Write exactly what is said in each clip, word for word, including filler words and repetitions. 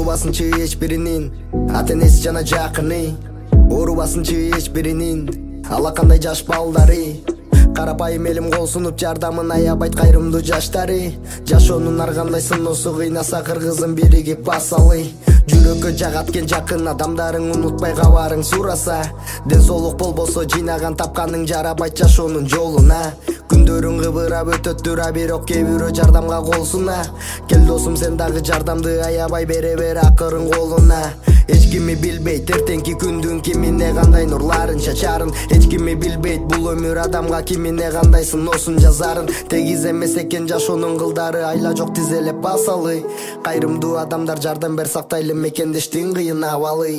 Оорубасынчы эч биринин ата энеси жана жакыны, оорубасынчы эч биринин ала кандай жаш балдары. Карапайым элим кол сунуп жардамын аябайт кайрымдуу жаштары. Жашоонун ар кандай сыноосу кыйнаса кыргызым биригип басалы. Жүрөккө жагаткен жакын адамдарың унутпай кабарың сураса. Ден соолук болбосо жыйнаган тапканың жарабайт жашоонун жолуна. Күндөрүң кыбырап өтөт тура, бирок кээ бирөө жардамга кол суна. Кел досум, сен дагы жардамды аябай бере бер акырын колуна. Эч кими билбейт эртеңки күндүн кимине кандай нурларын чачарын. Эч кими билбейт бул өмүр адамга кимине кандай сыноосун жазарын. Тегиз эмес экен жашоонун кылдары, айла жок тизелеп басалы. Кайрымдуу адамдар жардам бер, сактайлы мекендештин кыйын абалы.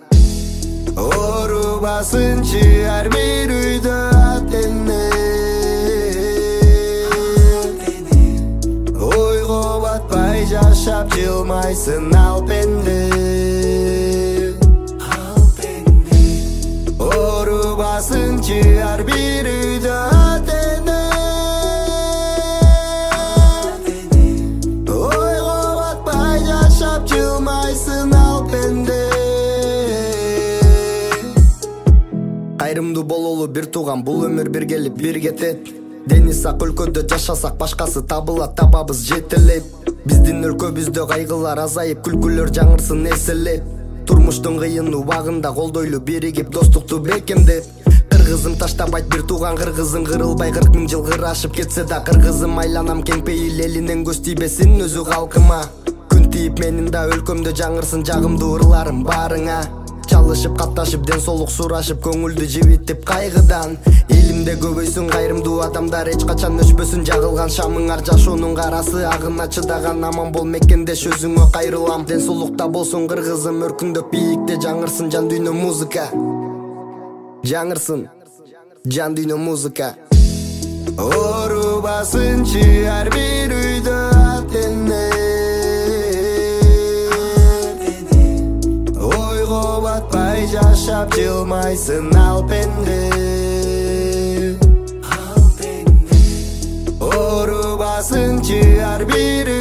Оорубасынчы ар бир үйдө ата эне, ойго батпай жашап жылмайсың ал пенде. Оорубасынчы ар бир үйдө ата эне, ойго батпай жашап жылмайсың ал пенде. Кайрымдуу бололу бир тууган, бул өмүр бир келип бир кетет. Дени сак өлкөдө жашасак башкасы табылат, табабыз жетелеп. Биздин өлкөбүздө кайгылар азайып, күлкүлөр жаңырсын эселеп. Турмуштун кыйын убагында колдойлу биригип достукту бекемдеп. Кыргызым таштабайт бир тууган кыргызым, кырылбай кырк миң жыл кырашып кетсе да кыргызым. Айланам кең пейил элинен көз тийбесин өзү калкыма. Күн тийип менин да өлкөмдө жаңырсын жагымдуу ырларым барыңа. Чалышып катташып ден соолук сурашып, көңүлдү жибитип кайгыдан. Элимде көбөйсүн кайрымдуу адамдар, эч качан өчпөсүн жагылган шамыңар. Жашоонун карасы агына чыдаган, аман бол мекендеш өзүңө кайрылам. Ден соолукта болсун кыргызым, өркүндөп бийикте жаңырсын жан дүйнө музыка. Жаңырсын жан дүйнө музыка. Оорубасынчы ар бир үйдө ата эне, ойго батпай жашап жылмайсың ал пенде. Оорубасынчы ар бир